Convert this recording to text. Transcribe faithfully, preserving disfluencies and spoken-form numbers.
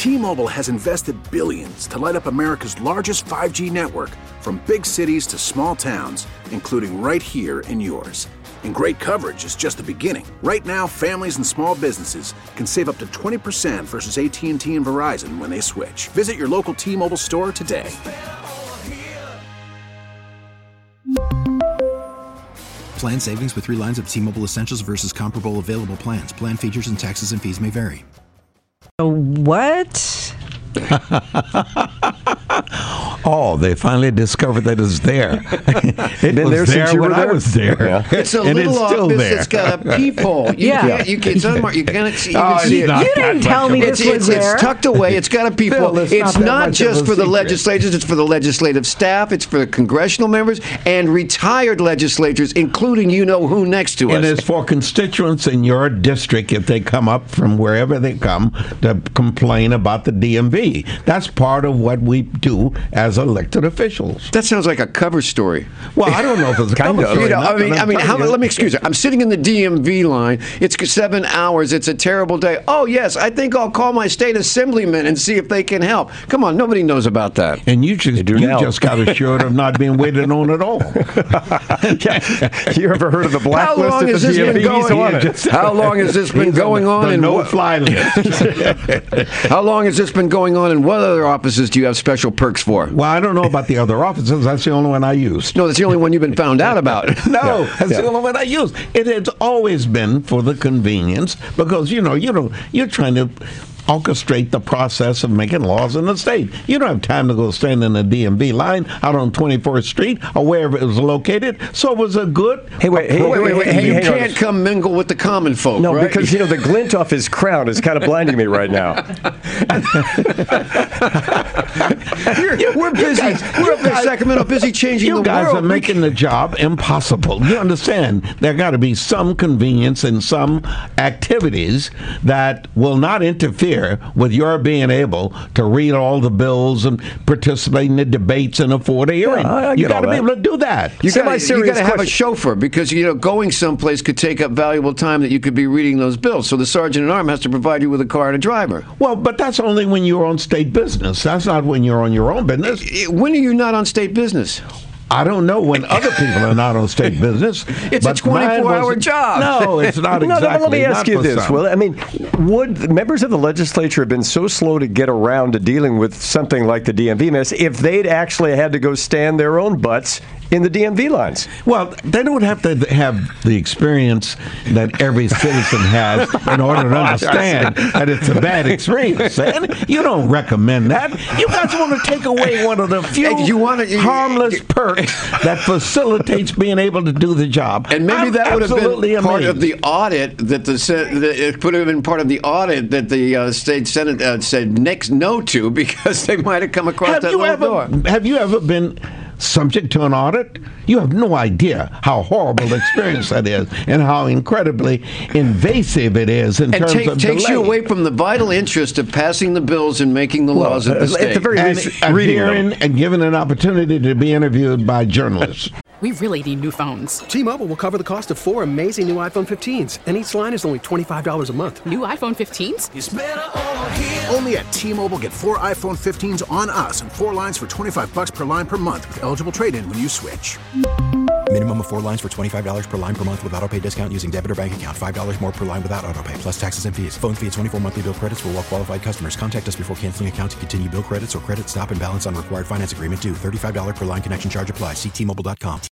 T-Mobile has invested billions to light up America's largest five G network, from big cities to small towns, including right here in yours. And great coverage is just the beginning. Right now, families and small businesses can save up to twenty percent versus A T and T and Verizon when they switch. Visit your local T-Mobile store today. Plan savings with three lines of T-Mobile Essentials versus comparable available plans. Plan features and taxes and fees may vary. What? Oh, they finally discovered that it's there. It Been was there there since you when were I there. was there. Yeah. It's a And little it's still office there. that's got a peephole. You Yeah. can't, you can't, it's unmarked. You can't see, you Oh, can see it's it. not You that didn't much tell of me a this It's, was it's, there. it's tucked away. It's got a peephole. Phil, it's it's not that not much just of a for the secret. legislators. It's for the legislative staff. It's for the congressional members and retired legislators, including you know who next to And us. it's for constituents in your district, if they come up from wherever they come, to complain about the D M V. That's part of what we do as elected officials. That sounds like a cover story. Well, I don't know if it's a Kind cover of. story. You know, or not, I mean, but I I'm mean, telling how, you. let me excuse you. I'm sitting in the D M V line. It's seven hours. It's a terrible day. Oh, yes, I think I'll call my state assemblyman and see if they can help. Come on, nobody knows about that. And you just do you now. just got assured of not being waited on at all. You ever heard of the How blacklist long at has the this D M been V? He's on going? it. How long has this been He's going on? the and what- no-fly list. How long has this been going on, and what other offices do you have special perks for? Well, I don't know about the other offices. That's the only one I used. No, that's the only one you've been found out about. No, that's Yeah. the only one I use. It has always been for the convenience, because you know, you know, you're trying to orchestrate the process of making laws in the state. You don't have time to go stand in a D M V line out on twenty-fourth Street or wherever it was located. So it was a good. Hey, wait, hey, Wait, wait, wait. Hey, you hang on. can't come mingle with the common folk, No, right? because, you know, the glint off his crown is kind of blinding me right now. we're busy. we're up in Sacramento, busy changing You the guys world. are making the job impossible. You understand? There got to be some convenience and some activities that will not interfere with your being able to read all the bills and participate in the debates and afford a hearing. Yeah, I- I you get got to all be that. able to do that. You Semi got serious to have a question. chauffeur, because you know going someplace could take up valuable time that you could be reading those bills. So the sergeant at arms has to provide you with a car and a driver. Well, but that's only when you're on state business. That's not when you're on your own business. Eh, When are you not on state business? I don't know when other people are not on state business. It's a but mine twenty-four hour was- job. No, it's not No, no, exactly. but let me ask Not you for this, some. Will. I mean, would members of the legislature have been so slow to get around to dealing with something like the D M V mess if they'd actually had to go stand their own butts in the D M V lines? Well, they don't have to have the experience that every citizen has in order to understand that it's a bad experience. And you don't recommend that. You guys want to take away one of the few Hey, you wanna- you- harmless perks that facilitates being able to do the job. And maybe I'm that would have absolutely been part amazed. of the audit that the Sen- that it could have been part of the audit that the uh, state senate uh, said next no to, because they might have come across Have that you little ever door. have you ever been subject to an audit? You have no idea how horrible the experience that is, and how incredibly invasive it is in And terms take, of takes delay. you away from the vital interest of passing the bills and making the Well, laws of the at state. the very and least, reading them. adhering and given an opportunity to be interviewed by journalists. We really need new phones. T-Mobile will cover the cost of four amazing new iPhone fifteens, and each line is only twenty-five dollars a month. New iPhone fifteens? Only at T-Mobile, get four iPhone fifteens on us and four lines for twenty-five bucks per line per month with eligible trade-in when you switch. Minimum of four lines for twenty-five dollars per line per month with autopay discount using debit or bank account. five dollars more per line without autopay, plus taxes and fees. Phone fee at twenty-four monthly bill credits for well-qualified customers. Contact us before canceling account to continue bill credits or credit stop and balance on required finance agreement due. thirty-five dollars per line connection charge applies. See T Mobile dot com.